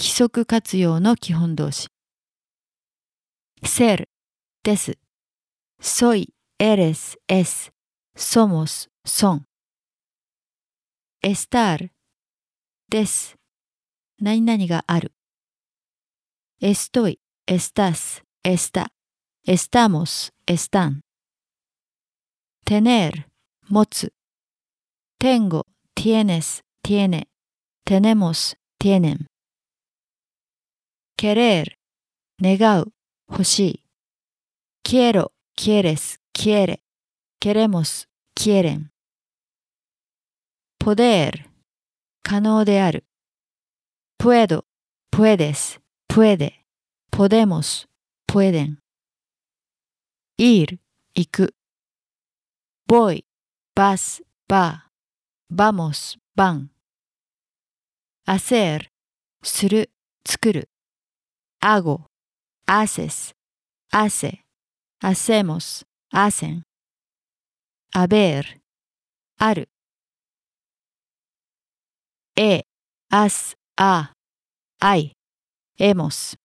規則活用の基本動詞。ser です。soy, eres, es, somos, son。estar です。何々がある。estoy, estás, está, estamos, están。tener 持つ。tengo, tienes, tiene, tenemos, tienen。querer 願う、欲しい。quiero, quieres, quiere, queremos, quieren。poder 可能である。puedo, puedes, puede, podemos, pueden。ir 行く。voy, vas, va, vamos, van。hacer する、作る。hago, haces, hace, hacemos, hacen。haber ある。has, ha, hay, hemos。